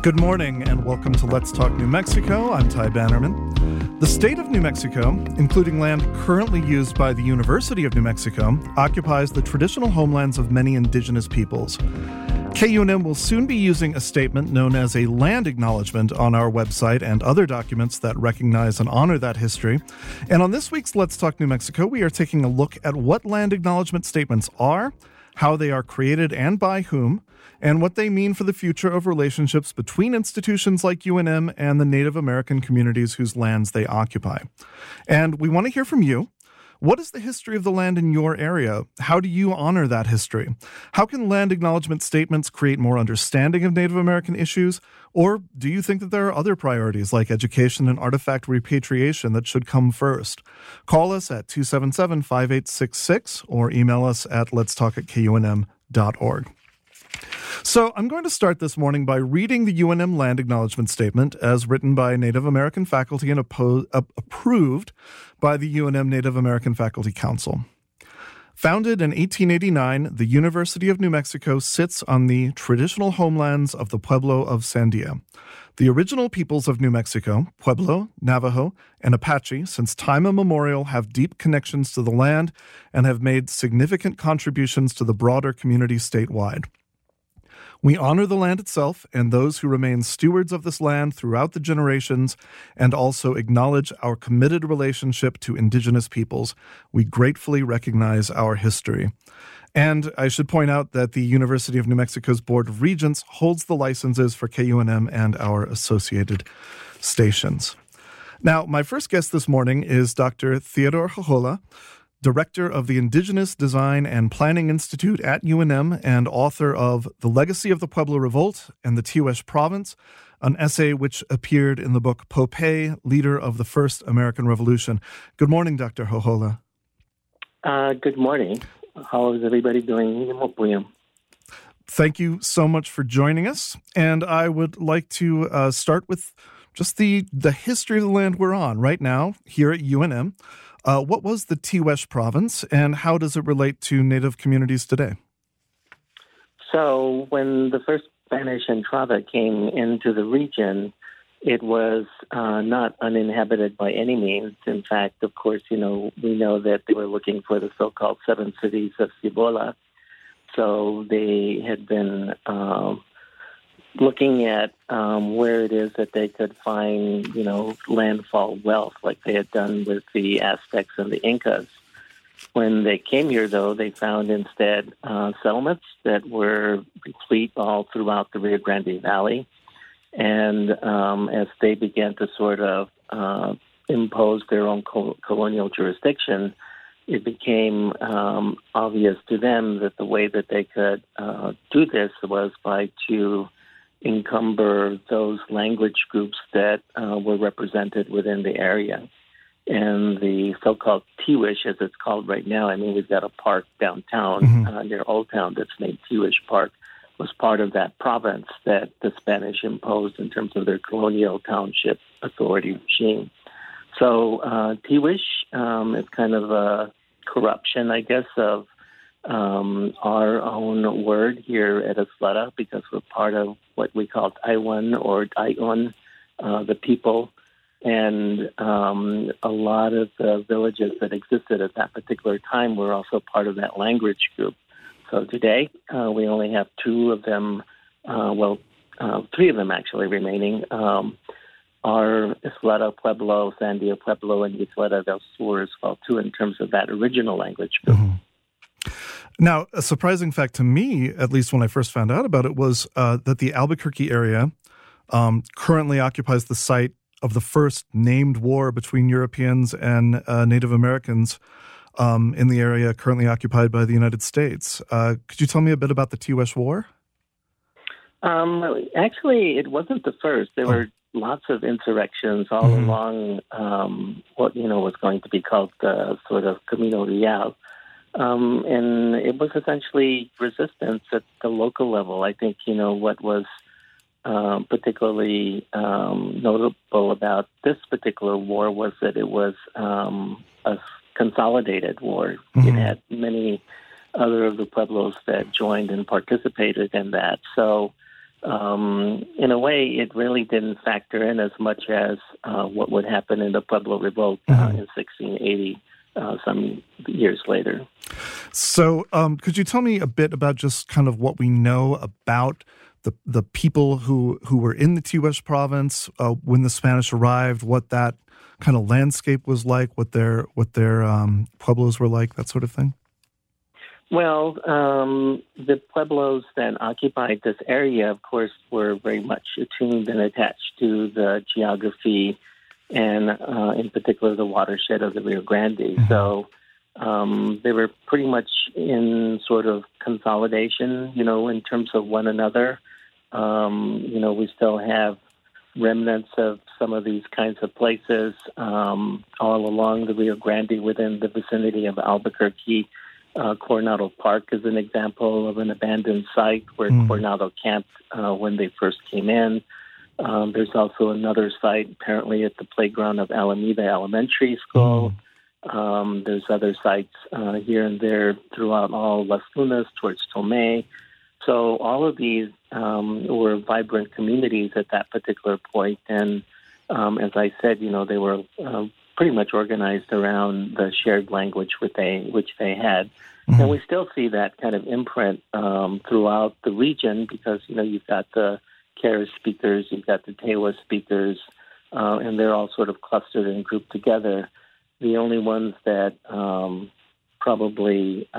Good morning and welcome to Let's Talk New Mexico. I'm Ty Bannerman. The state of New Mexico, including land currently used by the University of New Mexico, occupies the traditional homelands of many indigenous peoples. KUNM will soon be using a statement known as a land acknowledgement on our website and other documents that recognize and honor that history. And on this week's Let's Talk New Mexico, we are taking a look at what land acknowledgement statements are, how they are created and by whom, and what they mean for the future of relationships between institutions like UNM and the Native American communities whose lands they occupy. And we want to hear from you. What is the history of the land in your area? How do you honor that history? How can land acknowledgement statements create more understanding of Native American issues? Or do you think that there are other priorities like education and artifact repatriation that should come first? Call us at 277-5866 or email us at letstalk@kunm.org. So I'm going to start this morning by reading the UNM Land Acknowledgement Statement as written by Native American faculty and approved by the UNM Native American Faculty Council. Founded in 1889, the University of New Mexico sits on the traditional homelands of the Pueblo of Sandia. The original peoples of New Mexico, Pueblo, Navajo, and Apache, since time immemorial have deep connections to the land and have made significant contributions to the broader community statewide. We honor the land itself and those who remain stewards of this land throughout the generations, and also acknowledge our committed relationship to indigenous peoples. We gratefully recognize our history. And I should point out that the University of New Mexico's Board of Regents holds the licenses for KUNM and our associated stations. Now, my first guest this morning is Dr. Theodore Jojola, Director of the Indigenous Design and Planning Institute at UNM and author of The Legacy of the Pueblo Revolt and the Tiwish Province, an essay which appeared in the book Popé, Leader of the First American Revolution. Good morning, Dr. Jojola. Good morning. How is everybody doing? Thank you so much for joining us. And I would like to start with just the history of the land we're on right now here at UNM. What was the Tiwish Province, and how does it relate to Native communities today? So when the first Spanish entrada came into the region, it was not uninhabited by any means. In fact, of course, we know that they were looking for the so-called seven cities of Cibola. So they had been looking at where it is that they could find, landfall wealth like they had done with the Aztecs and the Incas. When they came here, though, they found instead settlements that were replete all throughout the Rio Grande Valley. And as they began to sort of impose their own colonial jurisdiction, it became obvious to them that the way that they could do this was by to encumber those language groups that were represented within the area. And the so-called Tiwish, as it's called right now, we've got a park downtown near Old Town that's named Tiwish Park, was part of that province that the Spanish imposed in terms of their colonial township authority regime. So Tiwish is kind of a corruption, I guess, of our own word here at Ysleta, because we're part of what we call Taiwan or Taiwan, the people. And a lot of the villages that existed at that particular time were also part of that language group. So today, we only have two of them, three of them actually remaining, are Ysleta Pueblo, Sandia Pueblo, and Ysleta del Sur as well, too, in terms of that original language group. Mm-hmm. Now, a surprising fact to me, at least when I first found out about it, was that the Albuquerque area currently occupies the site of the first named war between Europeans and Native Americans in the area currently occupied by the United States. Could you tell me a bit about the Tiwish War? Actually, it wasn't the first. There were lots of insurrections all along what was going to be called the sort of Camino Real. And it was essentially resistance at the local level. I think, what was particularly notable about this particular war was that it was a consolidated war. It had many other of the pueblos that joined and participated in that. So in a way, it really didn't factor in as much as what would happen in the Pueblo Revolt in 1680, some years later. So could you tell me a bit about just kind of what we know about the people who were in the Tihuex province when the Spanish arrived, what that kind of landscape was like, what their pueblos were like, that sort of thing? Well, the pueblos that occupied this area, of course, were very much attuned and attached to the geography and, in particular, the watershed of the Rio Grande. Mm-hmm. So they were pretty much in sort of consolidation, in terms of one another. We still have remnants of some of these kinds of places all along the Rio Grande within the vicinity of Albuquerque. Coronado Park is an example of an abandoned site where Coronado camped when they first came in. There's also another site apparently at the playground of Alameda Elementary School. There's other sites here and there throughout all Las Tunas towards Tomé. So all of these were vibrant communities at that particular point. And as I said, they were pretty much organized around the shared language which they had. Mm-hmm. And we still see that kind of imprint throughout the region because, you've got the Keres speakers, you've got the Tewa speakers, and they're all sort of clustered and grouped together. The only ones that probably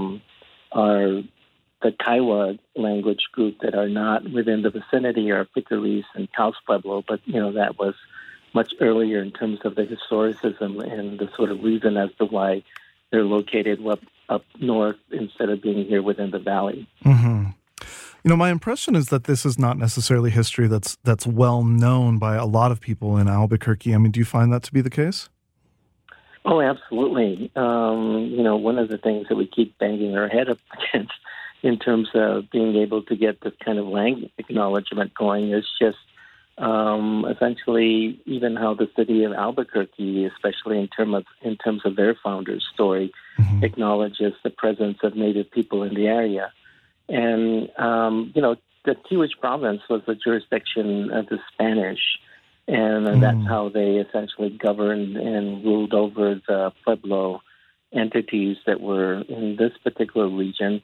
are the Kiowa language group that are not within the vicinity are Picaris and Taos Pueblo, but, that was much earlier in terms of the historicism and the sort of reason as to why they're located up north instead of being here within the valley. Mm-hmm. My impression is that this is not necessarily history that's well known by a lot of people in Albuquerque. I mean, do you find that to be the case? Oh, absolutely. One of the things that we keep banging our head up against in terms of being able to get this kind of language acknowledgement going is just essentially even how the city of Albuquerque, especially in terms of their founder's story, acknowledges the presence of Native people in the area. And, the Tihuex province was the jurisdiction of the Spanish, and that's how they essentially governed and ruled over the Pueblo entities that were in this particular region.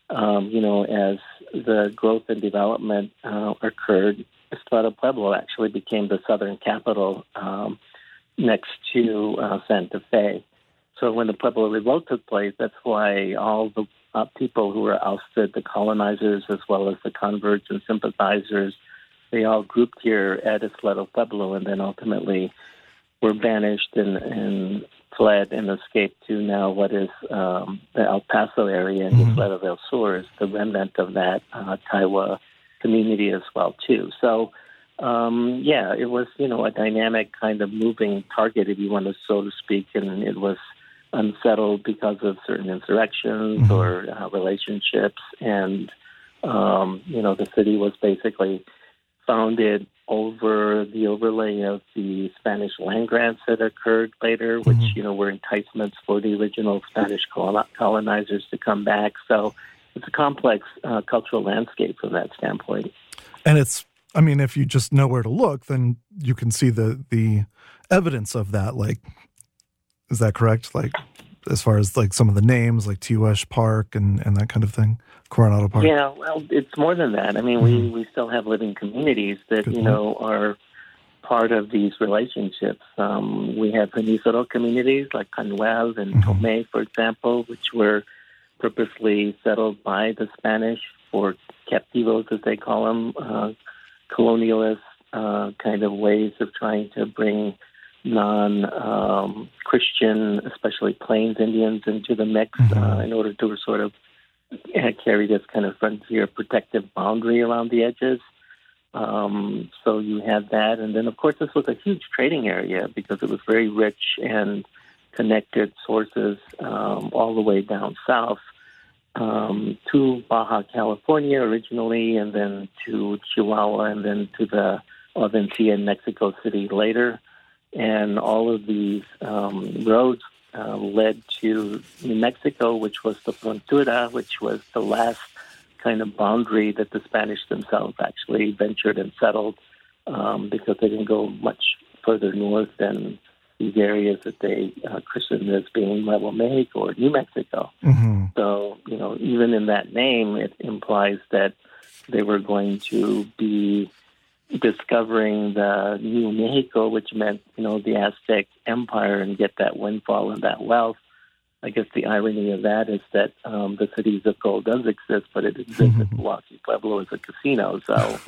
As the growth and development occurred, Estrada Pueblo actually became the southern capital next to Santa Fe. So when the Pueblo Revolt took place, that's why all the people who were ousted, the colonizers as well as the converts and sympathizers, they all grouped here at Estrada Pueblo and then ultimately were banished and fled and escaped to now what is the El Paso area and Isleta del Sur is the remnant of that Kiowa community as well, too. So, it was, a dynamic kind of moving target, if you want to, so to speak, and it was unsettled because of certain insurrections or relationships. And, the city was basically founded over the overlay of the Spanish land grants that occurred later, which, were enticements for the original Spanish colonizers to come back. So it's a complex cultural landscape from that standpoint. And if you just know where to look, then you can see the evidence of that. Like, is that correct? Like, as far as like some of the names, like Tihuex Park and that kind of thing, Coronado Park. Yeah, well, it's more than that. I mean, we still have living communities that are part of these relationships. We have Peninsular communities like Canuel and Tomé, for example, which were purposely settled by the Spanish for captivos, as they call them, colonialist kind of ways of trying to bring non-Christian, especially Plains Indians, into the mix in order to sort of carry this kind of frontier protective boundary around the edges. So you had that. And then, of course, this was a huge trading area because it was very rich and connected sources all the way down south to Baja California originally, and then to Chihuahua, and then to the Ovencia in Mexico City later. And all of these roads led to New Mexico, which was the Frontera, which was the last kind of boundary that the Spanish themselves actually ventured and settled, because they didn't go much further north than these areas that they christened as being Nuevo Mexico or New Mexico. Mm-hmm. So, even in that name, it implies that they were going to be discovering the New Mexico, which meant, the Aztec Empire, and get that windfall and that wealth. I guess the irony of that is that the cities of gold does exist, but it exists at Milwaukee Pueblo as a casino. So,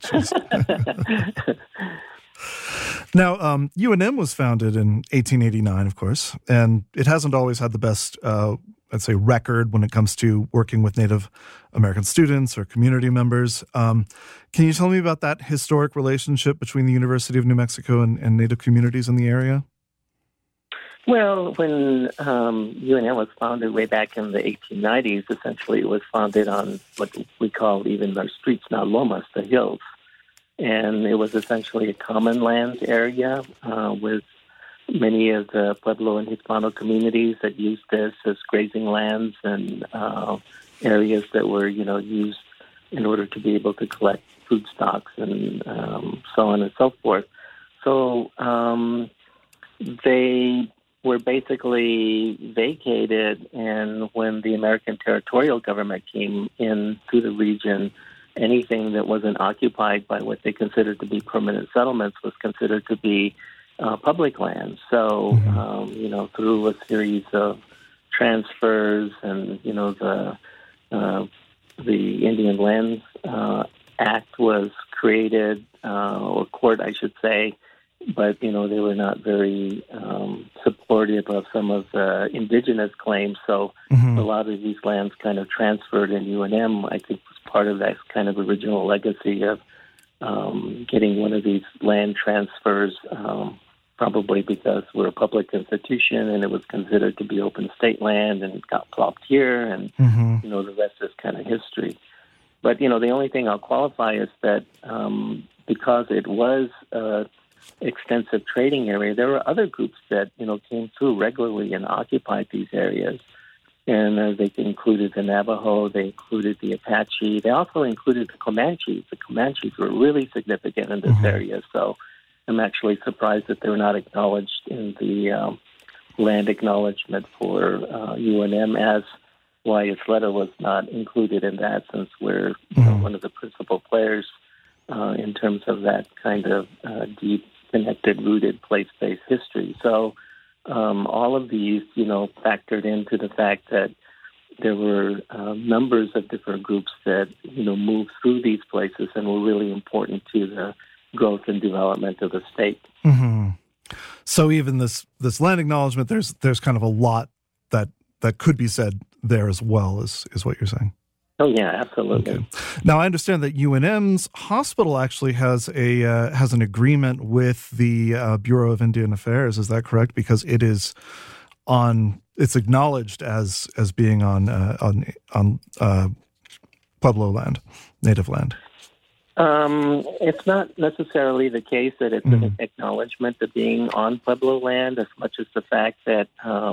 now UNM was founded in 1889, of course, and it hasn't always had the best, I'd say, record when it comes to working with Native American students or community members. Can you tell me about that historic relationship between the University of New Mexico and Native communities in the area? Well, when UNM was founded way back in the 1890s, essentially it was founded on what we call, even our streets now, lomas, the hills. And it was essentially a common land area with many of the Pueblo and Hispano communities that used this as grazing lands and areas that were, used in order to be able to collect food stocks and so on and so forth. So they were basically vacated, and when the American territorial government came into the region, anything that wasn't occupied by what they considered to be permanent settlements was considered to be public land. So, through a series of transfers and, the Indian Lands Act was created, or court, I should say, but, they were not very supportive of some of the indigenous claims. So a lot of these lands kind of transferred, and UNM, I think, was part of that kind of original legacy of getting one of these land transfers, probably because we're a public institution and it was considered to be open state land, and it got plopped here, and, the rest is kind of history. But, the only thing I'll qualify is that because it was extensive trading area, there were other groups that, came through regularly and occupied these areas. And they included the Navajo, they included the Apache, they also included the Comanches. The Comanches were really significant in this area, so I'm actually surprised that they're not acknowledged in the land acknowledgement for UNM, as Ysleta was not included in that, since we're one of the principal players in terms of that kind of deep, connected, rooted, place-based history. So all of these, factored into the fact that there were numbers of different groups that, moved through these places and were really important to the growth and development of the state. Mm-hmm. So even this land acknowledgement, there's kind of a lot that could be said there as well, is what you're saying. Oh yeah, absolutely. Okay. Now I understand that UNM's hospital actually has an agreement with the Bureau of Indian Affairs. Is that correct? Because it's acknowledged as being on Pueblo land, native land. It's not necessarily the case that it's an acknowledgement of being on Pueblo land, as much as the fact that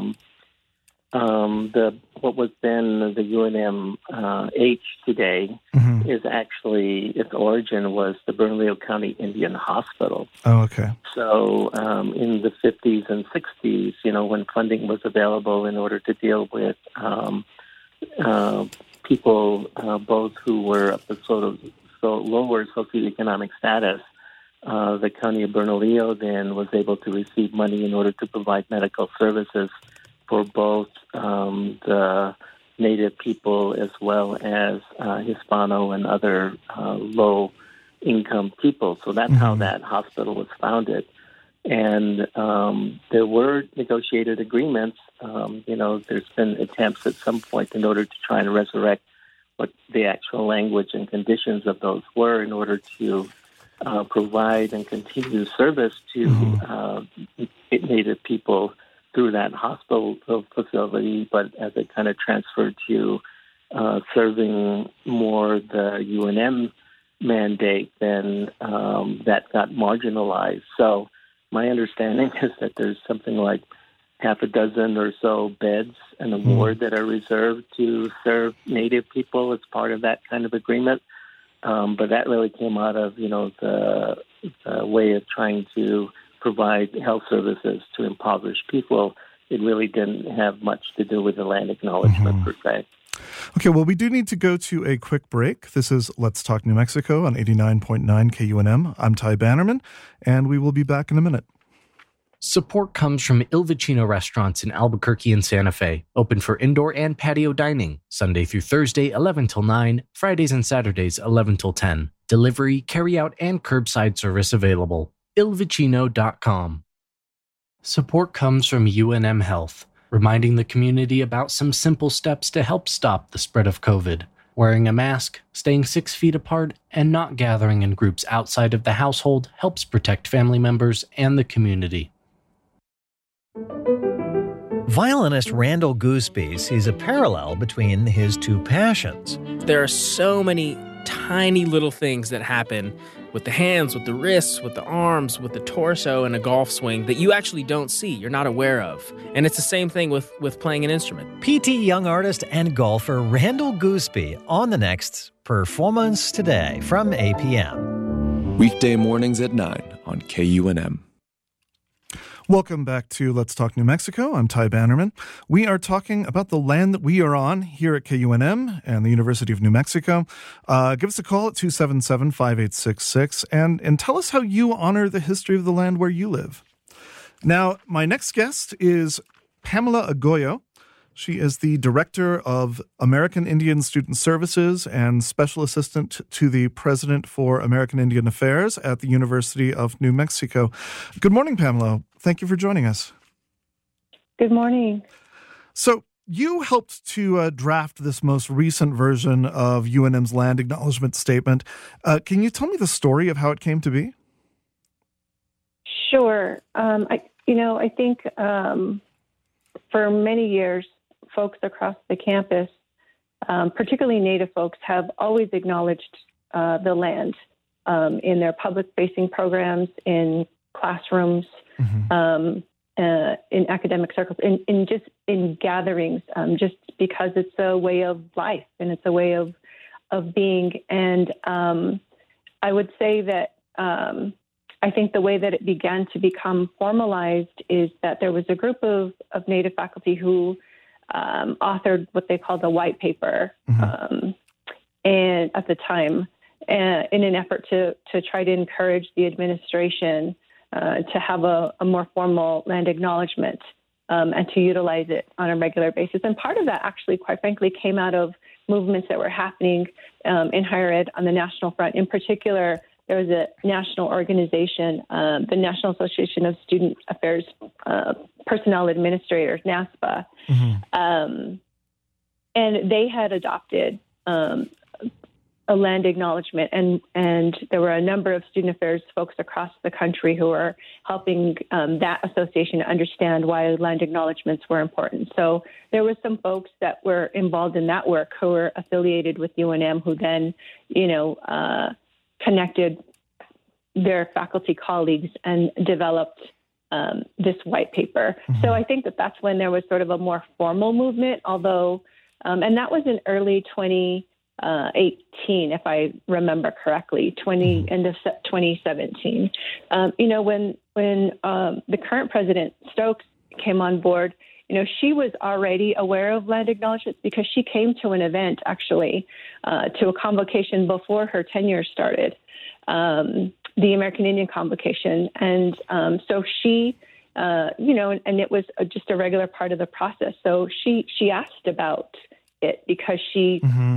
what was then the UNMH today is actually, its origin was the Bernalillo County Indian Hospital. Oh, okay. So in the 50s and 60s, when funding was available in order to deal with people both who were of the sort of lower socioeconomic status, the County of Bernalillo then was able to receive money in order to provide medical services for both the native people as well as Hispano and other low-income people. So that's how that hospital was founded. And there were negotiated agreements. There's been attempts at some point in order to try and resurrect what the actual language and conditions of those were in order to provide and continue service to native people through that hospital facility, but as it kind of transferred to serving more the UNM mandate, then that got marginalized. So my understanding is that there's something like half a dozen or so beds in a ward that are reserved to serve Native people as part of that kind of agreement. But that really came out of, the way of trying to provide health services to impoverished people. It really didn't have much to do with the land acknowledgement per se. Okay, well, we do need to go to a quick break. This is Let's Talk New Mexico on 89.9 KUNM. I'm Ty Bannerman, and we will be back in a minute. Support comes from Il Vicino Restaurants in Albuquerque and Santa Fe, open for indoor and patio dining, Sunday through Thursday, 11 till 9, Fridays and Saturdays, 11 till 10. Delivery, carry-out, and curbside service available. ilvicino.com. Support comes from UNM Health, reminding the community about some simple steps to help stop the spread of COVID. Wearing a mask, staying 6 feet apart, and not gathering in groups outside of the household helps protect family members and the community. Violinist Randall Gooseby sees a parallel between his two passions. There are so many tiny little things that happen with the hands, with the wrists, with the arms, with the torso in a golf swing that you actually don't see, you're not aware of. And it's the same thing with playing an instrument. PT young artist and golfer Randall Gooseby on the next Performance Today from APM. Weekday mornings at 9 on KUNM. Welcome back to Let's Talk New Mexico. I'm Ty Bannerman. We are talking about the land that we are on here at KUNM and the University of New Mexico. Give us a call at 277-5866 and tell us how you honor the history of the land where you live. Now, my next guest is Pamela Agoyo. She is the Director of American Indian Student Services and Special Assistant to the President for American Indian Affairs at the University of New Mexico. Good morning, Pamela. Thank you for joining us. Good morning. So you helped to draft this most recent version of UNM's Land Acknowledgement Statement. Can you tell me the story of how it came to be? Sure. I think for many years, folks across the campus, particularly Native folks, have always acknowledged the land in their public-facing programs, in classrooms, in academic circles, in gatherings, just because it's a way of life and it's a way of being. And I would say that I think the way that it began to become formalized is that there was a group of Native faculty who authored what they called a white paper, and at the time, in an effort to try to encourage the administration to have a more formal land acknowledgement and to utilize it on a regular basis. And part of that actually, quite frankly, came out of movements that were happening in higher ed on the national front. In particular, there was a national organization, the National Association of Student Affairs Personnel Administrators, NASPA, and they had adopted a land acknowledgement, and there were a number of student affairs folks across the country who were helping that association understand why land acknowledgements were important. So there were some folks that were involved in that work who were affiliated with UNM who then, connected their faculty colleagues and developed this white paper. So I think that that's when there was sort of a more formal movement, although, and that was in early 2018, if I remember correctly, end of 2017. When the current president, Stokes, came on board, she was already aware of land acknowledgements because she came to an event, actually, to a convocation before her tenure started, the American Indian Convocation. And so she, and it was just a regular part of the process. So she asked about it because she,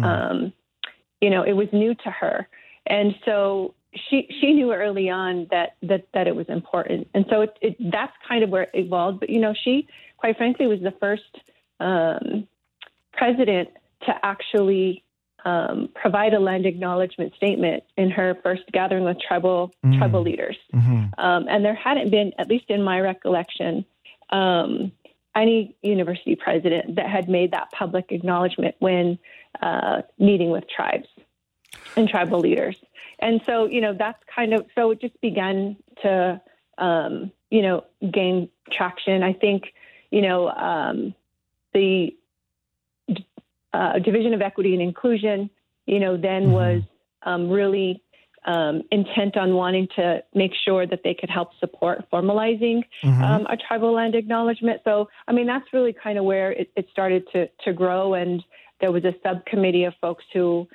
it was new to her. And so she knew early on that it was important. And so that's kind of where it evolved. But, she, quite frankly, was the first president to actually provide a land acknowledgement statement in her first gathering with tribal leaders. And there hadn't been, at least in my recollection, any university president that had made that public acknowledgement when meeting with tribes and tribal leaders. And so, that's so it just began to, gain traction. I think, the Division of Equity and Inclusion, then was really intent on wanting to make sure that they could help support formalizing a tribal land acknowledgement. So, that's really kind of where it started to grow. And there was a subcommittee of folks who,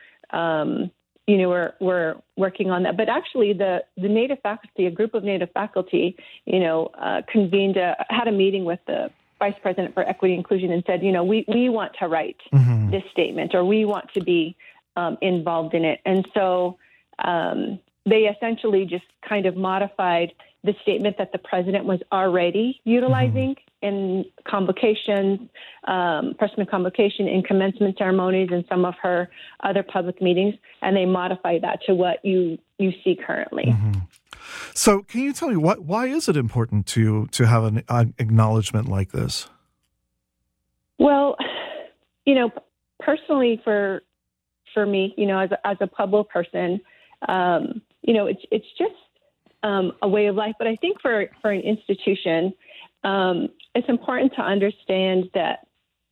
were working on that. But actually, the Native faculty, a group of Native faculty, convened, had a meeting with the Vice President for Equity and Inclusion and said, we want to write this statement, or we want to be involved in it. And so they essentially just kind of modified the statement that the president was already utilizing in convocations, freshman convocation, in commencement ceremonies, and some of her other public meetings, and they modified that to what you see currently. So can you tell me why is it important to have an acknowledgement like this? Well, personally for me, as a Pueblo person, it's just a way of life. But I think for an institution, it's important to understand that,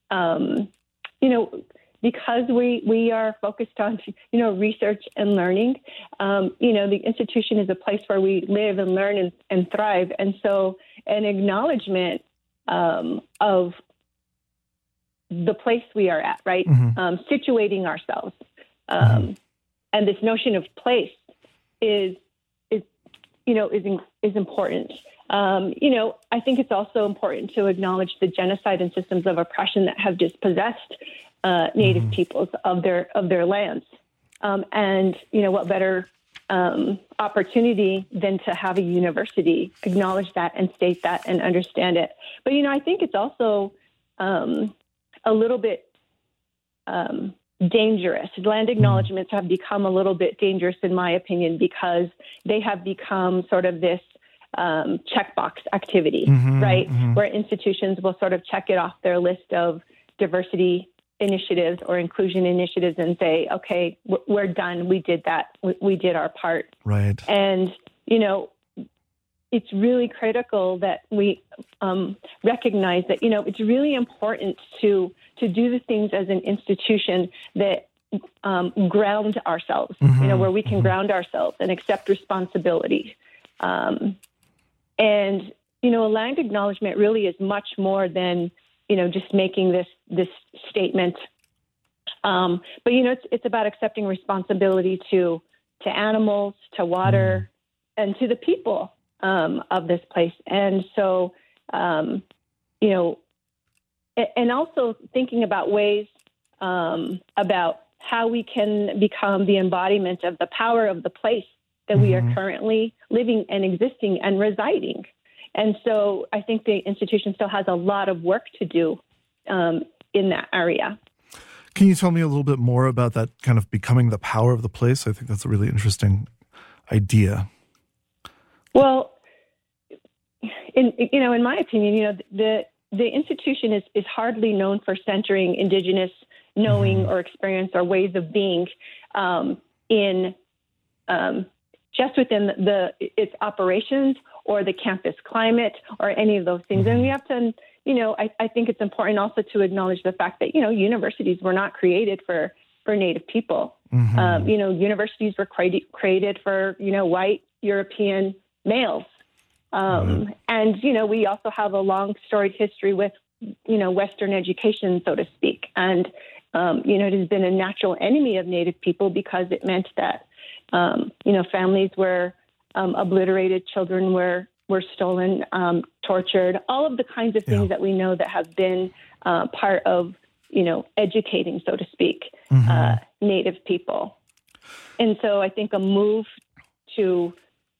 because we are focused on, research and learning, the institution is a place where we live and learn and thrive. And so an acknowledgement of the place we are at, right? Situating ourselves. And this notion of place is important. I think it's also important to acknowledge the genocide and systems of oppression that have dispossessed Native peoples of their lands. And what better opportunity than to have a university acknowledge that and state that and understand it. But I think it's also a little bit dangerous. Land acknowledgements have become a little bit dangerous, in my opinion, because they have become sort of this checkbox activity, right? Where institutions will sort of check it off their list of diversity initiatives or inclusion initiatives and say, okay, we're done. We did that. We did our part. Right. And, it's really critical that we recognize that, it's really important to do the things as an institution that ground ourselves, where we can ground ourselves and accept responsibility. And, a land acknowledgement really is much more than, just making this statement. But, it's about accepting responsibility to animals, to water, and to the people of this place. And so, and also thinking about ways about how we can become the embodiment of the power of the place that we are currently living and existing and residing. And so I think the institution still has a lot of work to do in that area. Can you tell me a little bit more about that kind of becoming the power of the place? I think that's a really interesting idea. Well, in my opinion, the institution is hardly known for centering Indigenous knowing or experience or ways of being in just within its operations or the campus climate or any of those things. And we have to, I think it's important also to acknowledge the fact that, universities were not created for Native people. Universities were created for, white European males. And, we also have a long storied history with, Western education, so to speak. And, it has been a natural enemy of Native people because it meant that, families were obliterated, children were stolen, tortured, all of the kinds of things that we know that have been part of, educating, so to speak, Native people. And so I think a move to,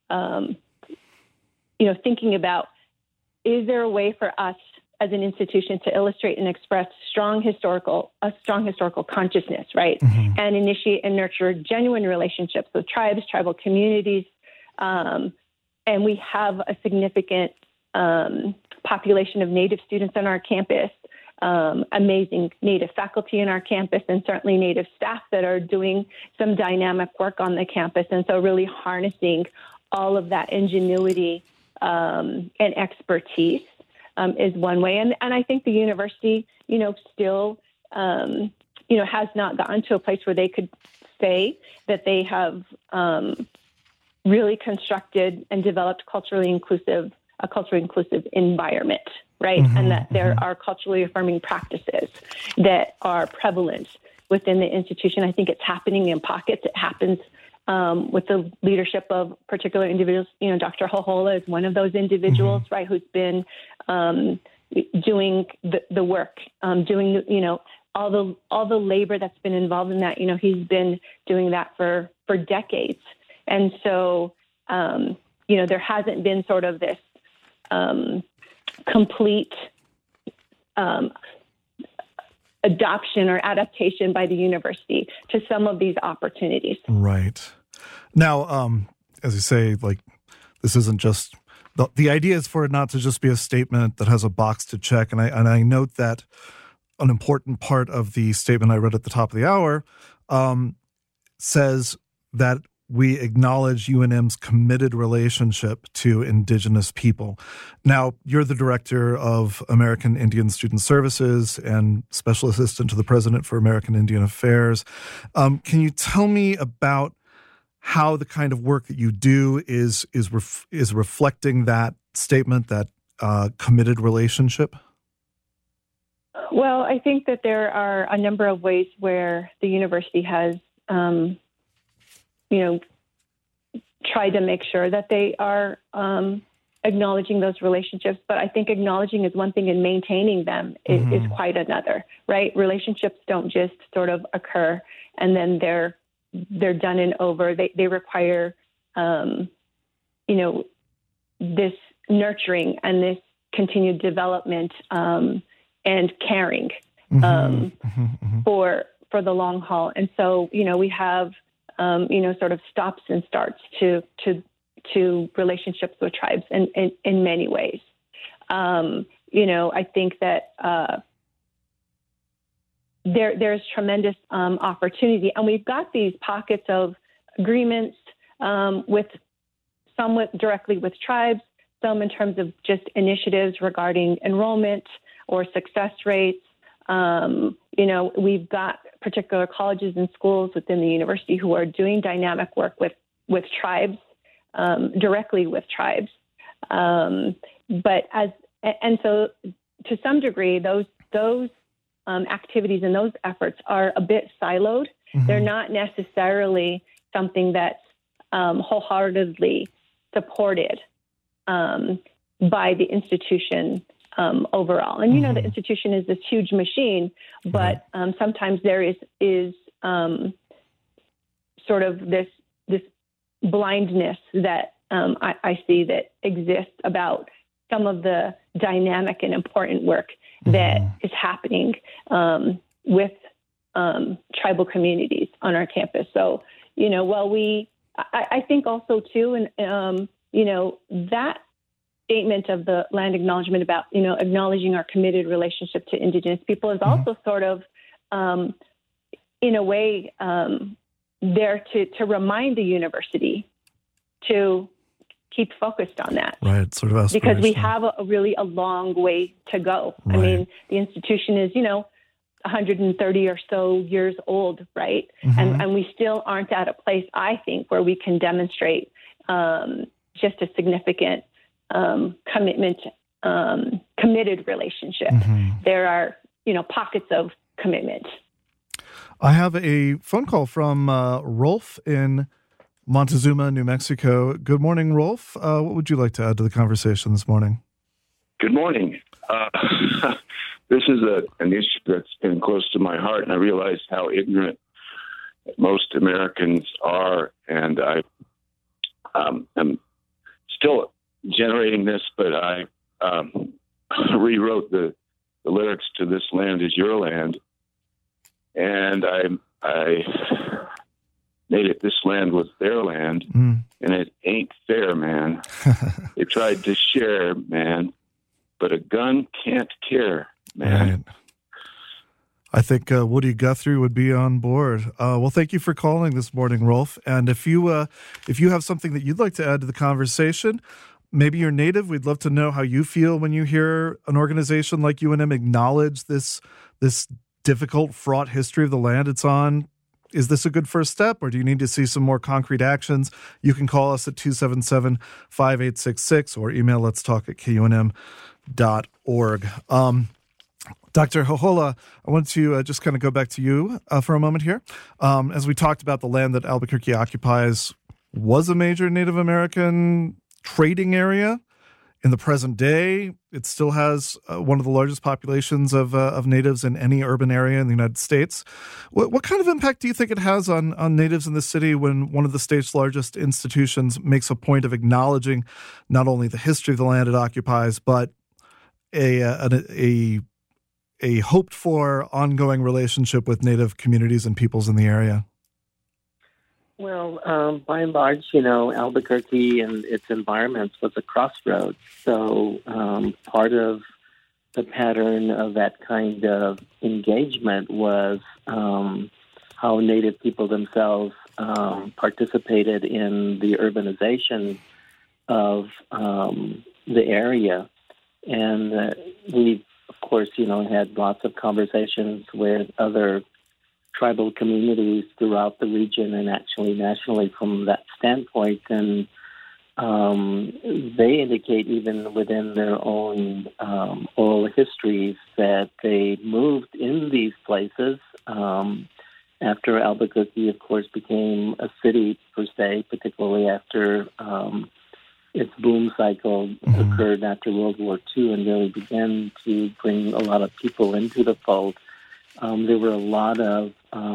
thinking about, is there a way for us as an institution to illustrate and express a strong historical consciousness, right? And initiate and nurture genuine relationships with tribes, tribal communities. And we have a significant population of Native students on our campus, amazing Native faculty in our campus, and certainly Native staff that are doing some dynamic work on the campus. And so really harnessing all of that ingenuity and expertise is one way. And I think the university, still, has not gotten to a place where they could say that they have really constructed and developed a culturally inclusive environment, right? Mm-hmm, and that there are culturally affirming practices that are prevalent within the institution. I think it's happening in pockets. It happens with the leadership of particular individuals. Dr. Hohola is one of those individuals, right, who's been doing the work, doing, all the labor that's been involved in that. He's been doing that for decades. And so, there hasn't been sort of this complete adoption or adaptation by the university to some of these opportunities. Right. Now, as you say, like, this isn't just the idea is for it not to just be a statement that has a box to check. And I note that an important part of the statement I read at the top of the hour says that we acknowledge UNM's committed relationship to Indigenous people. Now, you're the director of American Indian Student Services and Special Assistant to the President for American Indian Affairs. Can you tell me about how the kind of work that you do is reflecting that statement, that committed relationship? Well, I think that there are a number of ways where the university has try to make sure that they are acknowledging those relationships. But I think acknowledging is one thing and maintaining them is quite another, right? Relationships don't just sort of occur and then they're done and over. They require, this nurturing and this continued development and caring for the long haul. And so, we have sort of stops and starts to relationships with tribes in many ways. I think that there's tremendous opportunity, and we've got these pockets of agreements with somewhat directly with tribes, some in terms of just initiatives regarding enrollment or success rates. We've got particular colleges and schools within the university who are doing dynamic work with tribes, directly with tribes. So to some degree, those activities and those efforts are a bit siloed. They're not necessarily something that's wholeheartedly supported by the institution overall. And, the institution is this huge machine, but sometimes there is sort of this blindness that I see that exists about some of the dynamic and important work that is happening with tribal communities on our campus. So, I think also too, and that statement of the land acknowledgement about, acknowledging our committed relationship to Indigenous people is also sort of, in a way, there to remind the university to keep focused on that. Right, sort of aspirational. Because we have a really long way to go. Right. I mean, the institution is, 130 or so years old, right? And we still aren't at a place, I think, where we can demonstrate just a significant commitment, committed relationship. There are, pockets of commitment. I have a phone call from Rolf in Montezuma, New Mexico. Good morning, Rolf. What would you like to add to the conversation this morning? Good morning. This is an issue that's been close to my heart, and I realize how ignorant most Americans are, and I am still generating this, but I rewrote the lyrics to This Land Is Your Land, and I made it This Land Was Their Land, and it ain't fair, man. They tried to share, man, but a gun can't care, man. Right. I think Woody Guthrie would be on board. Well, thank you for calling this morning, Rolf. And if you have something that you'd like to add to the conversation, maybe you're Native. We'd love to know how you feel when you hear an organization like UNM acknowledge this difficult, fraught history of the land it's on. Is this a good first step, or do you need to see some more concrete actions? You can call us at 277-5866 or email letstalk@kunm.org. Dr. Hohola, I want to just kind of go back to you for a moment here. As we talked about, the land that Albuquerque occupies was a major Native American trading area. In the present day, it still has one of the largest populations of natives in any urban area in the United States. What kind of impact do you think it has on natives in the city when one of the state's largest institutions makes a point of acknowledging not only the history of the land it occupies, but a hoped-for ongoing relationship with Native communities and peoples in the area? Well, by and large, Albuquerque and its environments was a crossroads. So part of the pattern of that kind of engagement was how Native people themselves participated in the urbanization of the area. And we've, of course, had lots of conversations with other tribal communities throughout the region and actually nationally from that standpoint. And they indicate even within their own oral histories that they moved in these places after Albuquerque, of course, became a city per se, particularly after its boom cycle occurred after World War II and really began to bring a lot of people into the fold. There were a lot of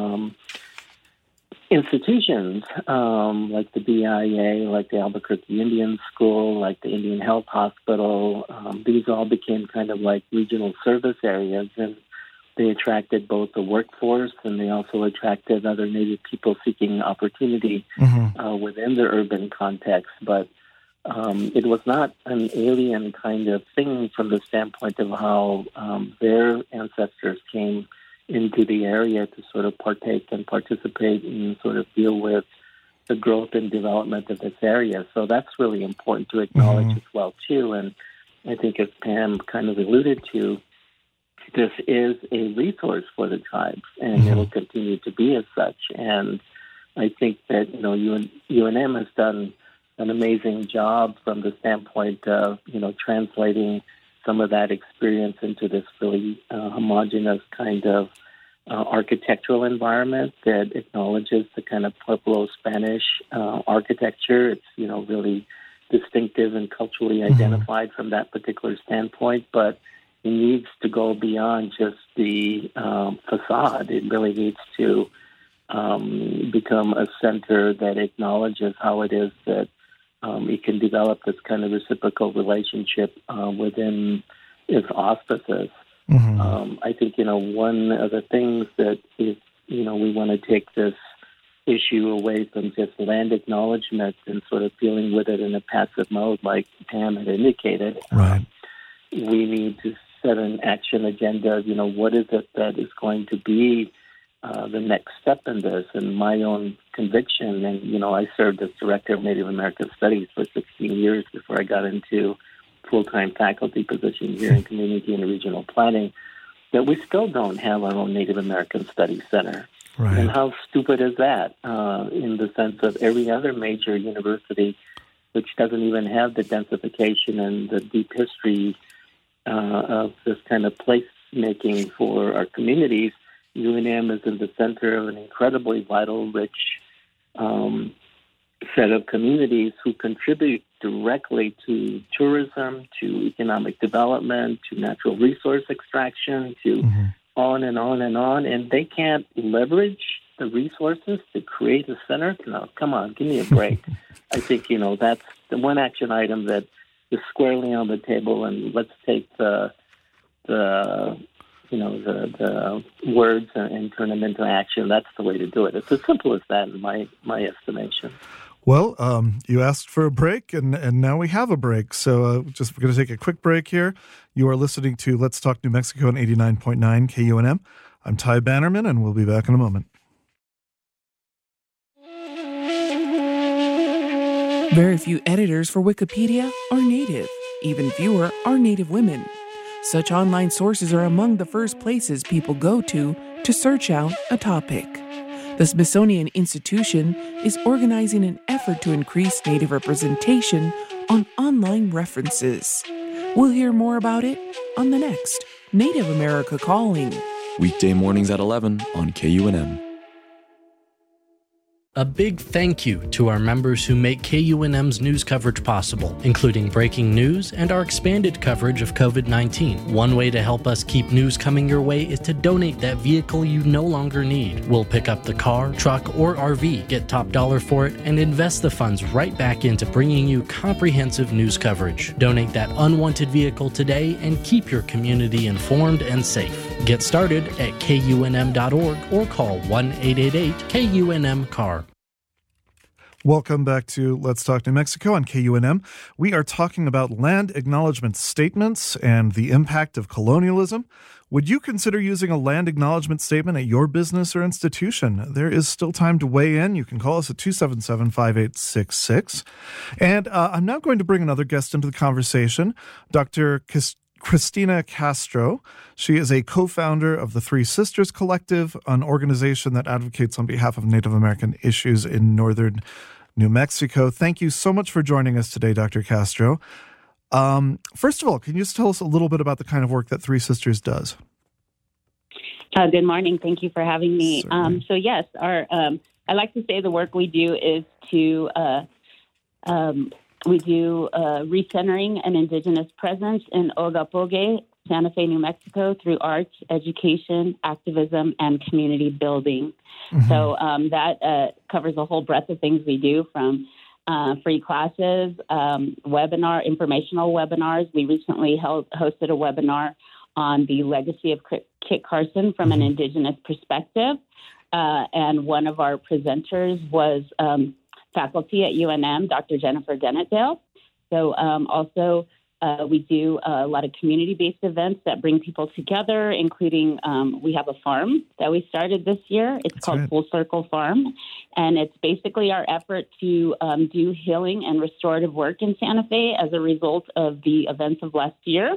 institutions like the BIA, like the Albuquerque Indian School, like the Indian Health Hospital. These all became kind of like regional service areas, and they attracted both the workforce and they also attracted other Native people seeking opportunity within the urban context. But it was not an alien kind of thing from the standpoint of how their ancestors came into the area to sort of partake and participate and sort of deal with the growth and development of this area. So that's really important to acknowledge as well, too. And I think as Pam kind of alluded to, this is a resource for the tribes, and it will continue to be as such. And I think that, UNM has done an amazing job from the standpoint of, translating some of that experience into this really homogeneous kind of architectural environment that acknowledges the kind of Pueblo Spanish architecture. It's, really distinctive and culturally identified from that particular standpoint, but it needs to go beyond just the facade. It really needs to become a center that acknowledges how it is that it can develop this kind of reciprocal relationship within its auspices. I think, one of the things that is, we want to take this issue away from just land acknowledgement and sort of dealing with it in a passive mode, like Pam had indicated. Right. We need to set an action agenda of, what is it that is going to be the next step in this. And my own conviction, and, I served as Director of Native American Studies for 16 years before I got into full-time faculty position here in community and regional planning, that we still don't have our own Native American Studies Center. Right. And how stupid is that in the sense of every other major university, which doesn't even have the densification and the deep history of this kind of place-making for our communities. UNM is in the center of an incredibly vital, rich set of communities who contribute directly to tourism, to economic development, to natural resource extraction, to on and on and on. And they can't leverage the resources to create a center? No, come on, give me a break. I think, that's the one action item that is squarely on the table, and let's take the words and turn them into action. That's the way to do it. It's as simple as that in my estimation. Well, you asked for a break, and now we have a break. So we're going to take a quick break here. You are listening to Let's Talk New Mexico on 89.9 KUNM. I'm Ty Bannerman, and we'll be back in a moment. Very few editors for Wikipedia are Native. Even fewer are Native women. Such online sources are among the first places people go to search out a topic. The Smithsonian Institution is organizing an effort to increase Native representation on online references. We'll hear more about it on the next Native America Calling. Weekday mornings at 11 on KUNM. A big thank you to our members who make KUNM's news coverage possible, including breaking news and our expanded coverage of COVID-19. One way to help us keep news coming your way is to donate that vehicle you no longer need. We'll pick up the car, truck, or RV, get top dollar for it, and invest the funds right back into bringing you comprehensive news coverage. Donate that unwanted vehicle today and keep your community informed and safe. Get started at KUNM.org or call 1-888-KUNM-CAR. Welcome back to Let's Talk New Mexico on KUNM. We are talking about land acknowledgement statements and the impact of colonialism. Would you consider using a land acknowledgement statement at your business or institution? There is still time to weigh in. You can call us at 277-5866. And I'm now going to bring another guest into the conversation, Dr. Cristina Castro. She is a co-founder of the Three Sisters Collective, an organization that advocates on behalf of Native American issues in northern New Mexico. Thank you so much for joining us today, Dr. Castro. First of all, can you just tell us a little bit about the kind of work that Three Sisters does? Good morning. Thank you for having me. So yes, I like to say the work we do is to recentering an Indigenous presence in Ogapoge, Santa Fe, New Mexico, through arts, education, activism, and community building. Mm-hmm. So that covers a whole breadth of things we do, from free classes, informational webinars. We recently hosted a webinar on the legacy of Kit Carson from an Indigenous perspective. And one of our presenters was faculty at UNM, Dr. Jennifer Dennetdale. So also we do a lot of community-based events that bring people together, including we have a farm that we started this year. It's called Full Circle Farm, and it's basically our effort to do healing and restorative work in Santa Fe as a result of the events of last year.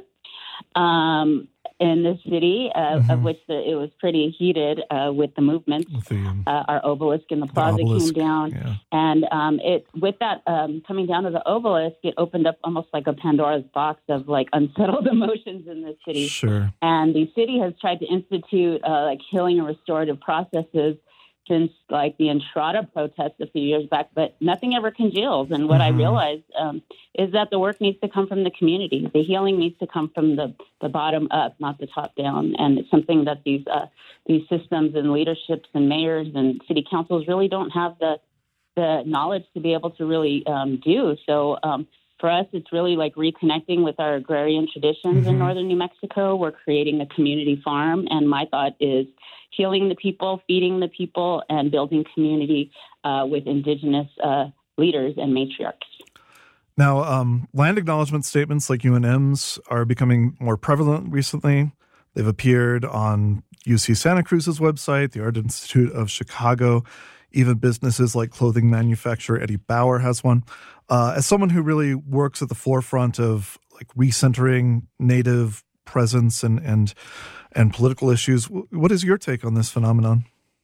In the city, of which it was pretty heated with the movement. Our obelisk in the plaza came down. And with that coming down to the obelisk, it opened up almost like a Pandora's box of like unsettled emotions in the city. Sure. And the city has tried to institute like healing and restorative processes since like the Entrada protest a few years back, but nothing ever congeals. And what I realized is that the work needs to come from the community. The healing needs to come from the bottom up, not the top down. And it's something that these systems and leaderships and mayors and city councils really don't have the knowledge to be able to really do. So for us, it's really like reconnecting with our agrarian traditions in northern New Mexico. We're creating a community farm, and my thought is healing the people, feeding the people, and building community with Indigenous leaders and matriarchs. Now, land acknowledgement statements like UNM's are becoming more prevalent recently. They've appeared on UC Santa Cruz's website, the Art Institute of Chicago. Even businesses like clothing manufacturer Eddie Bauer has one. As someone who really works at the forefront of like recentering Native presence and political issues, what is your take on this phenomenon?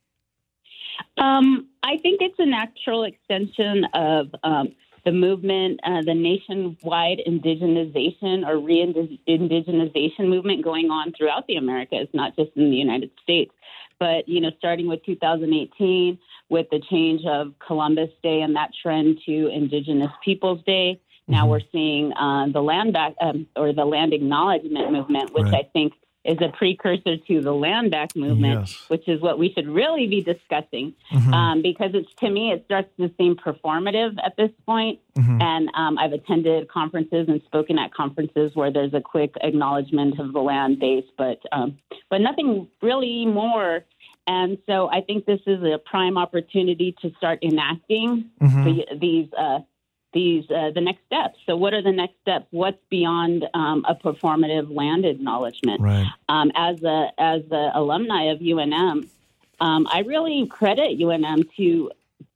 I think it's a natural extension of the movement, the nationwide indigenization or re-indigenization movement going on throughout the Americas, not just in the United States. But, starting with 2018, with the change of Columbus Day and that trend to Indigenous Peoples Day, now we're seeing the land back or the land acknowledgement movement, which I think is a precursor to the land back movement, which is what we should really be discussing, because to me, it starts to seem performative at this point. And I've attended conferences and spoken at conferences where there's a quick acknowledgement of the land base, but nothing really more. And so I think this is a prime opportunity to start enacting the next steps. So what are the next steps? What's beyond a performative land acknowledgement? Right. As the alumni of UNM, I really credit UNM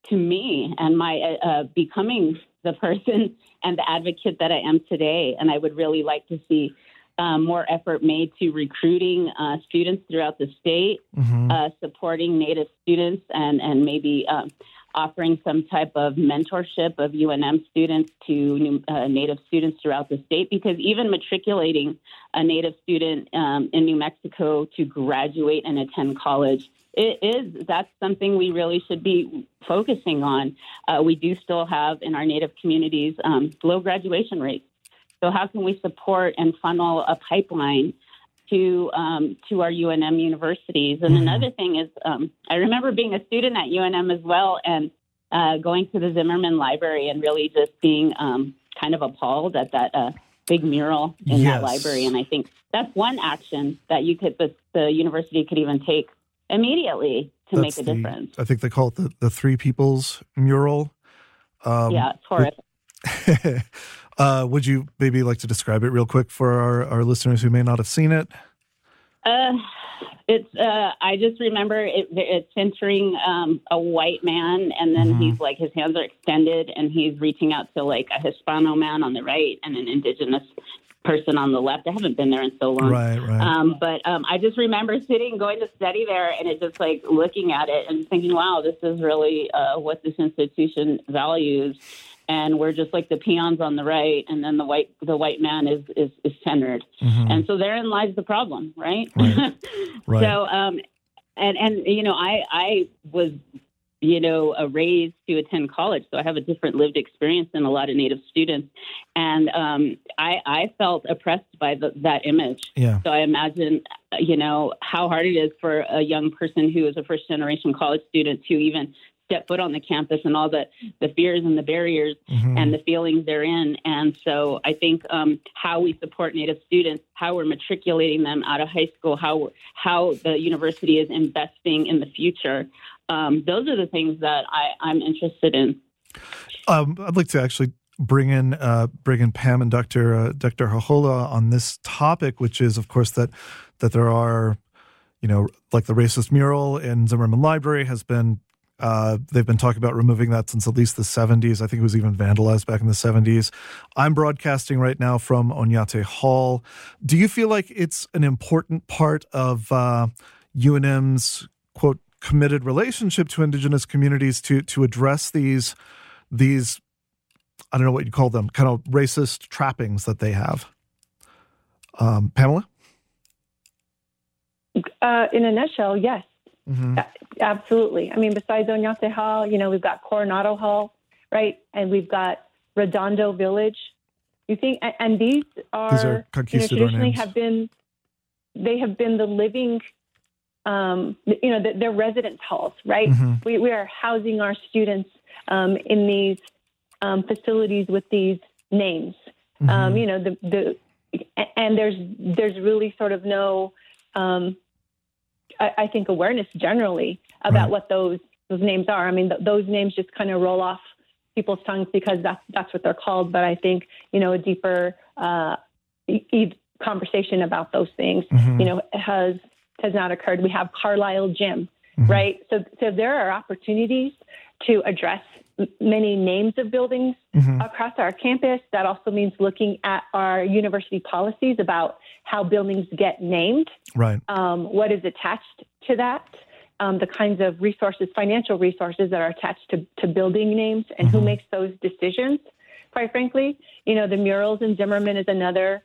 to me and my becoming the person and the advocate that I am today. And I would really like to see more effort made to recruiting students throughout the state, supporting Native students, and maybe offering some type of mentorship of UNM students to Native students throughout the state, because even matriculating a Native student in New Mexico to graduate and attend college, that's something we really should be focusing on. We do still have in our Native communities low graduation rates. So how can we support and funnel a pipeline to our UNM universities? And another thing is, I remember being a student at UNM as well, and going to the Zimmerman Library and really just being kind of appalled at that big mural in that library. And I think that's one action that the university could even take immediately to make a difference. I think they call it the Three Peoples mural. It's horrific. Would you maybe like to describe it real quick for our listeners who may not have seen it? I just remember it's centering a white man, and then he's like, his hands are extended, and he's reaching out to like a Hispano man on the right and an indigenous person on the left. I haven't been there in so long. Right. But I just remember going to study there, and it just like looking at it and thinking, wow, this is really what this institution values. And we're just like the peons on the right, and then the white man is centered. And so therein lies the problem, right? Right. So, and you know, I was, you know, raised to attend college, so I have a different lived experience than a lot of Native students, and I felt oppressed by that image. Yeah. So I imagine, you know, how hard it is for a young person who is a first generation college student to even step foot on the campus, and all the fears and the barriers and the feelings they're in. And so I think how we support Native students, how we're matriculating them out of high school, how the university is investing in the future, those are the things that I'm interested in. I'd like to actually bring in Pam and Dr. Hohola on this topic, which is, of course, that there are, you know, like the racist mural in Zimmerman Library has been. They've been talking about removing that since at least the 70s. I think it was even vandalized back in the 70s. I'm broadcasting right now from Oñate Hall. Do you feel like it's an important part of UNM's, quote, committed relationship to Indigenous communities to address these, I don't know what you call them, kind of racist trappings that they have? Pamela? In a nutshell, yes. Absolutely. I mean, besides Oñate Hall, you know, we've got Coronado Hall, right? And we've got Redondo Village. You think, and these are traditionally names. They have been the living, you know, they're residence halls, right? We are housing our students in these facilities with these names. You know, and there's really sort of no, I think, awareness generally about what those names are. I mean, those names just kind of roll off people's tongues because that's what they're called. But I think, you know, a deeper conversation about those things, you know, has not occurred. We have Carlisle Gym, right? So there are opportunities to address many names of buildings across our campus. That also means looking at our university policies about how buildings get named, right? What is attached to that, the kinds of resources, financial resources that are attached to building names, and who makes those decisions. Quite frankly, you know, the murals in Zimmerman is another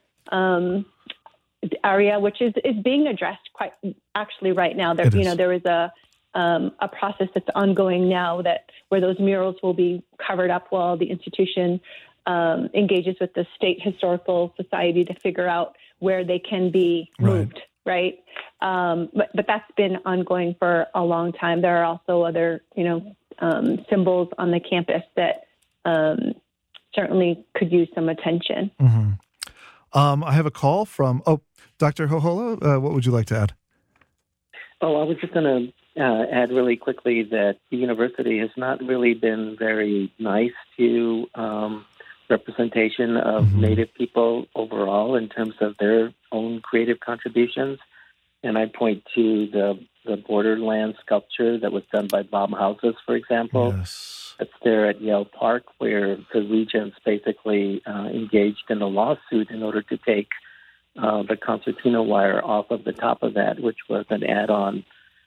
area which is being addressed quite actually right now. There, you know, there is a process that's ongoing now where those murals will be covered up while the institution engages with the State Historical Society to figure out where they can be moved, right? But that's been ongoing for a long time. There are also other, you know, symbols on the campus that certainly could use some attention. I have a call from, Dr. Hohola. What would you like to add? Oh, I was just going to add really quickly that the university has not really been very nice to representation of Native people overall in terms of their own creative contributions. And I point to the borderland sculpture that was done by Bob Houses, for example. Yes. That's there at Yale Park, where the Regents basically engaged in a lawsuit in order to take the concertina wire off of the top of that, which was an add-on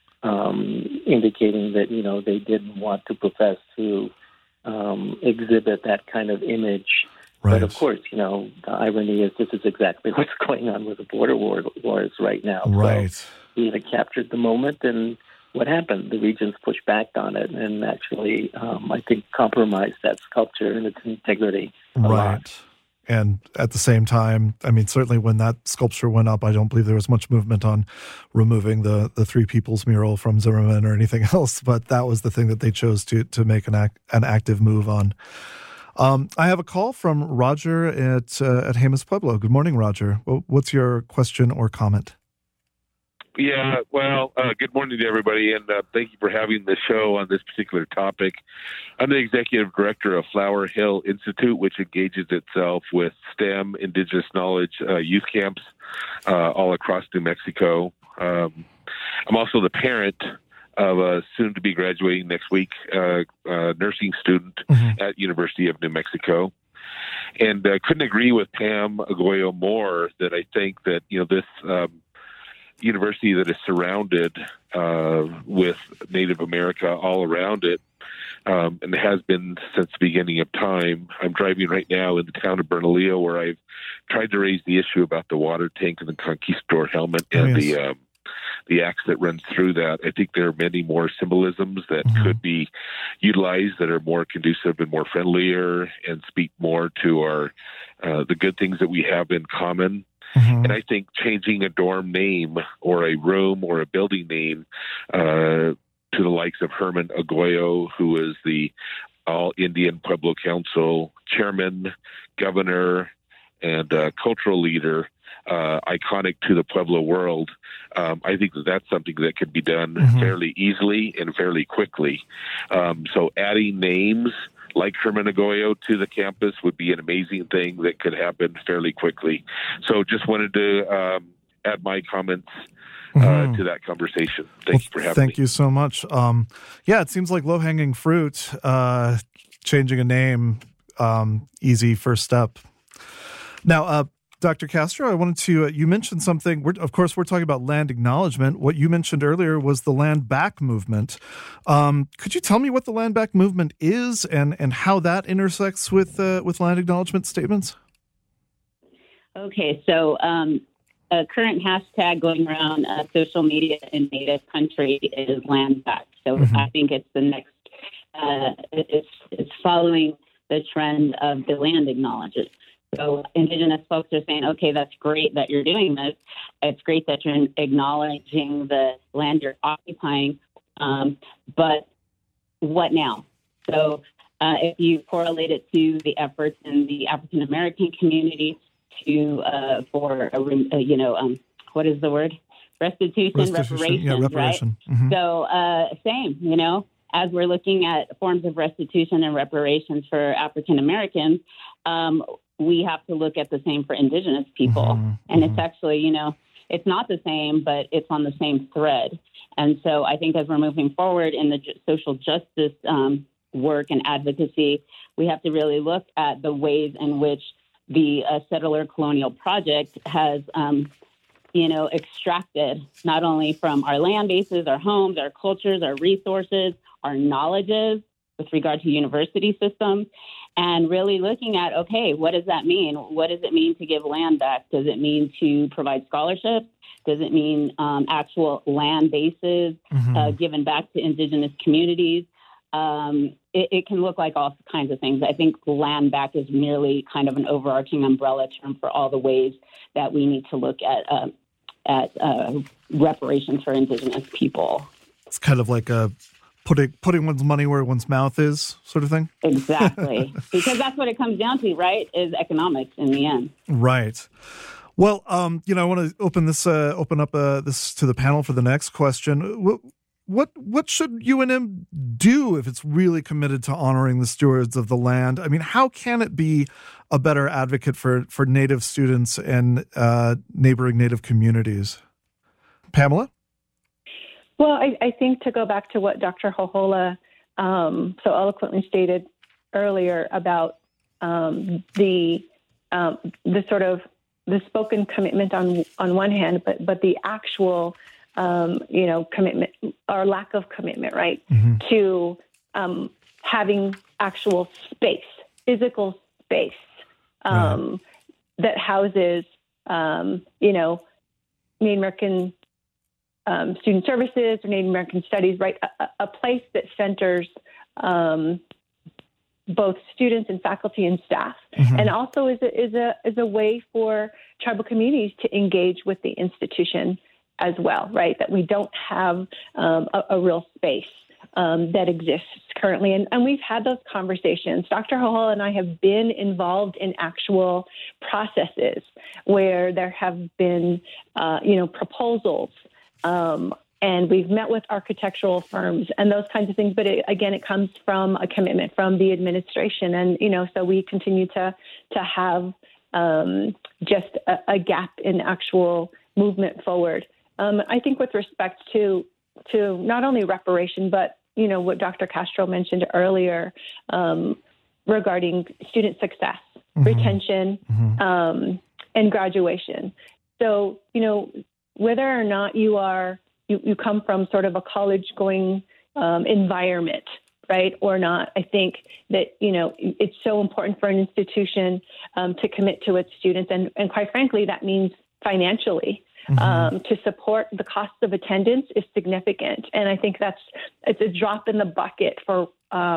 indicating that, they didn't want to profess to exhibit that kind of image. Right. But of course, the irony is this is exactly what's going on with the border wars right now. Right. So we had captured the moment, and what happened? The Regents pushed back on it and actually, I think, compromised that sculpture and its integrity a lot. And at the same time, I mean, certainly when that sculpture went up, I don't believe there was much movement on removing the Three People's mural from Zimmerman or anything else, but that was the thing that they chose to make an active move on. I have a call from Roger at Jemez Pueblo. Good morning, Roger. What's your question or comment? Yeah, well, good morning to everybody, and thank you for having the show on this particular topic. I'm the executive director of Flower Hill Institute, which engages itself with STEM, Indigenous knowledge youth camps all across New Mexico. I'm also the parent of a soon-to-be graduating next week nursing student at University of New Mexico. And couldn't agree with Pam Agoyo more that I think that, this university that is surrounded with Native America all around it, and has been since the beginning of time. I'm driving right now in the town of Bernalillo, where I've tried to raise the issue about the water tank and the conquistador helmet and the axe that runs through that. I think there are many more symbolisms that could be utilized that are more conducive and more friendlier and speak more to our the good things that we have in common. And I think changing a dorm name or a room or a building name to the likes of Herman Agoyo, who is the All-Indian Pueblo Council chairman, governor, and cultural leader, iconic to the Pueblo world, I think that's something that can be done fairly easily and fairly quickly. So adding names like Herman Agoyo to the campus would be an amazing thing that could happen fairly quickly. So just wanted to add my comments to that conversation. Thank you for having me. Thank you so much. It seems like low-hanging fruit, changing a name, easy first step. Now, Dr. Castro, I wanted to, you mentioned something. Of course, we're talking about land acknowledgement. What you mentioned earlier was the land back movement. Could you tell me what the land back movement is and how that intersects with land acknowledgement statements? Okay, so a current hashtag going around social media in Native country is land back. So I think it's the next, it's following the trend of the land acknowledgement. So Indigenous folks are saying, okay, that's great that you're doing this. It's great that you're acknowledging the land you're occupying. But what now? So if you correlate it to the efforts in the African American community what is the word? Restitution, reparations, yeah, reparation. Right? So same, as we're looking at forms of restitution and reparations for African Americans, we have to look at the same for Indigenous people. And it's actually, it's not the same, but it's on the same thread. And so I think as we're moving forward in the social justice work and advocacy, we have to really look at the ways in which the settler colonial project has, extracted not only from our land bases, our homes, our cultures, our resources, our knowledges with regard to university systems, and really looking at, okay, what does that mean? What does it mean to give land back? Does it mean to provide scholarships? Does it mean actual land bases given back to Indigenous communities? It can look like all kinds of things. I think land back is merely kind of an overarching umbrella term for all the ways that we need to look at reparations for Indigenous people. It's kind of like a putting one's money where one's mouth is sort of thing. Exactly. Because that's what it comes down to, right? Is economics in the end. Right. Well, I want to open up this to the panel for the next question. What should UNM do if it's really committed to honoring the stewards of the land? I mean, how can it be a better advocate for Native students and neighboring Native communities? Pamela? Well, I think to go back to what Dr. Hohola so eloquently stated earlier about the sort of the spoken commitment on one hand, but the actual commitment or lack of commitment, right, to having actual space, physical space that houses, Native American student services or Native American studies, right? A place that centers both students and faculty and staff, and also is a way for tribal communities to engage with the institution as well, right? That we don't have a real space that exists currently. And we've had those conversations. Dr. Hohola and I have been involved in actual processes where there have been, proposals, and we've met with architectural firms and those kinds of things. But it comes from a commitment from the administration. And, so we continue to have just a gap in actual movement forward. I think with respect to not only reparation, but, what Dr. Castro mentioned earlier regarding student success, retention, and graduation. So, whether or not you come from sort of a college-going environment, right, or not, I think that, it's so important for an institution to commit to its students. And quite frankly, that means financially. To support the cost of attendance is significant. And I think it's a drop in the bucket for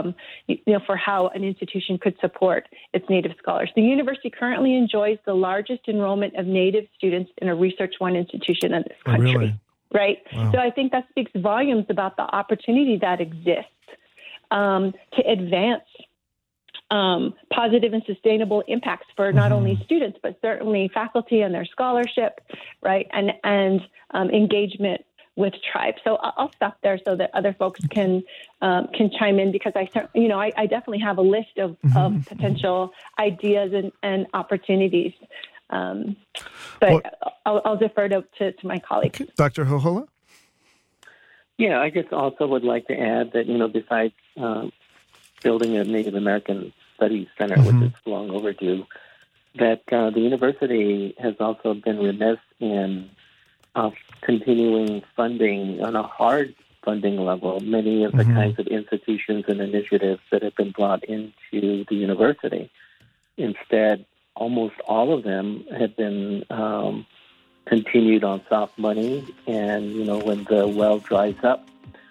how an institution could support its Native scholars. The university currently enjoys the largest enrollment of Native students in a Research One institution in this country. Really? Right. Wow. So I think that speaks volumes about the opportunity that exists to advance positive and sustainable impacts for not only students, but certainly faculty and their scholarship, right, and engagement with tribes. So I'll stop there so that other folks can chime in, because I definitely have a list of potential ideas and opportunities. But I'll defer to my colleagues. Okay. Dr. Hohola? Yeah, I just also would like to add that, besides building a Native American Studies Center, which is long overdue, that the university has also been remiss in continuing funding on a hard funding level many of the kinds of institutions and initiatives that have been brought into the university. Instead, almost all of them have been continued on soft money, and, when the well dries up,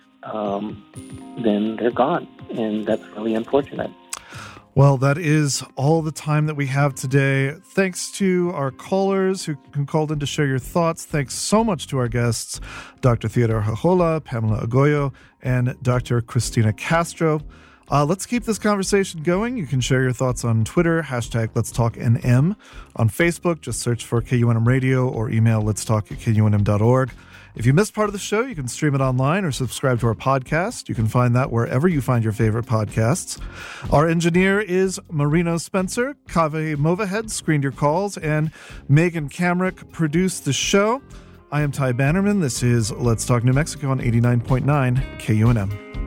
then they're gone, and that's really unfortunate. Well, that is all the time that we have today. Thanks to our callers who called in to share your thoughts. Thanks so much to our guests, Dr. Theodore Hohola, Pamela Agoyo, and Dr. Christina Castro. Let's keep this conversation going. You can share your thoughts on Twitter, #Let'sTalkNM. On Facebook, just search for KUNM Radio or email letstalk@kunm.org. If you missed part of the show, you can stream it online or subscribe to our podcast. You can find that wherever you find your favorite podcasts. Our engineer is Marino Spencer. Kaveh Movahead screened your calls, and Megan Kamrick produced the show. I am Ty Bannerman. This is Let's Talk New Mexico on 89.9 KUNM.